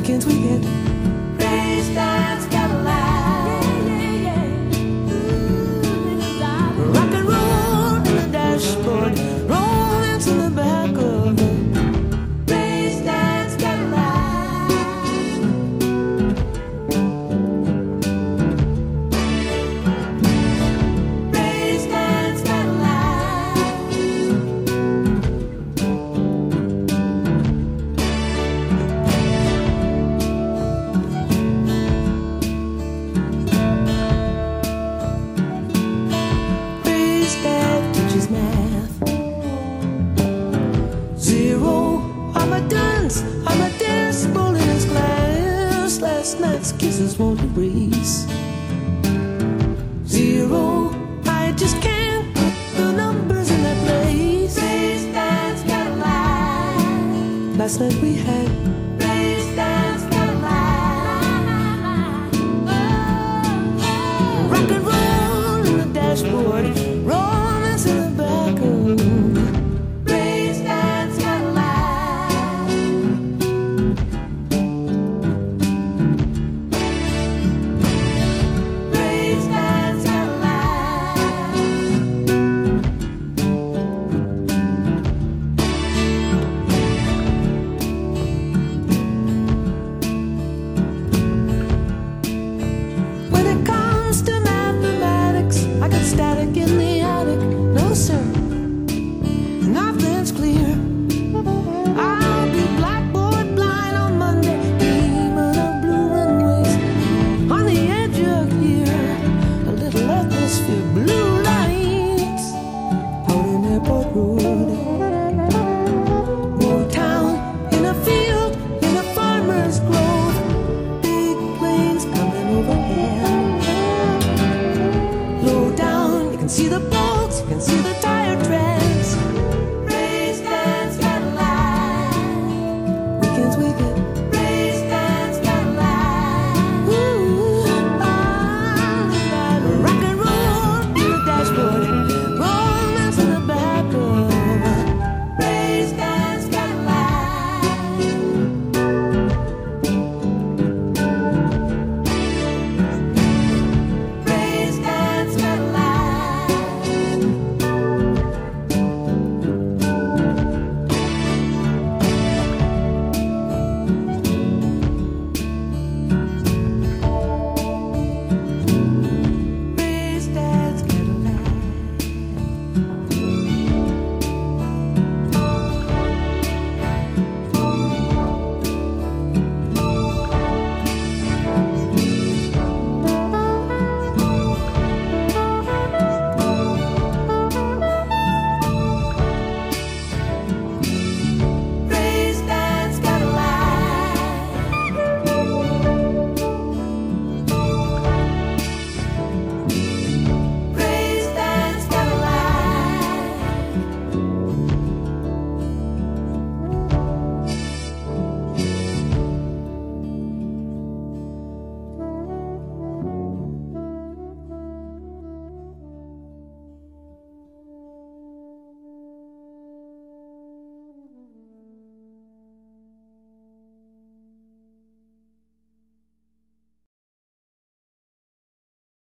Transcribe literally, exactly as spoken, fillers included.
Weekends we get Race dance Cadillac. rock and roll in the dashboard, romance in the back of the Race dance Cadillac. Race dance Cadillac. race that teaches math. Zero Armageddon's, Armageddon's in his glass. Last night's kisses won't erase. Zero, I just can't put the numbers in their place. Race dance Cadillac. Last night we had Race dance Cadillac. rock and roll in the dashboard, romance in the back of Race dance Cadillac. Race dance Cadillac. When it comes to mathematics, I got static in the attic. No, sir, nothing's clear. I'll be blackboard blind on Monday, dreaming of blue runways on the edge of here. A little atmosphere, blue lights out in Airport Road. More town in a field, in a farmer's grove. Big planes coming overhead. Low down, you can see the bolts, you can see the tire treads. Race dance Cadillac. Weekends we get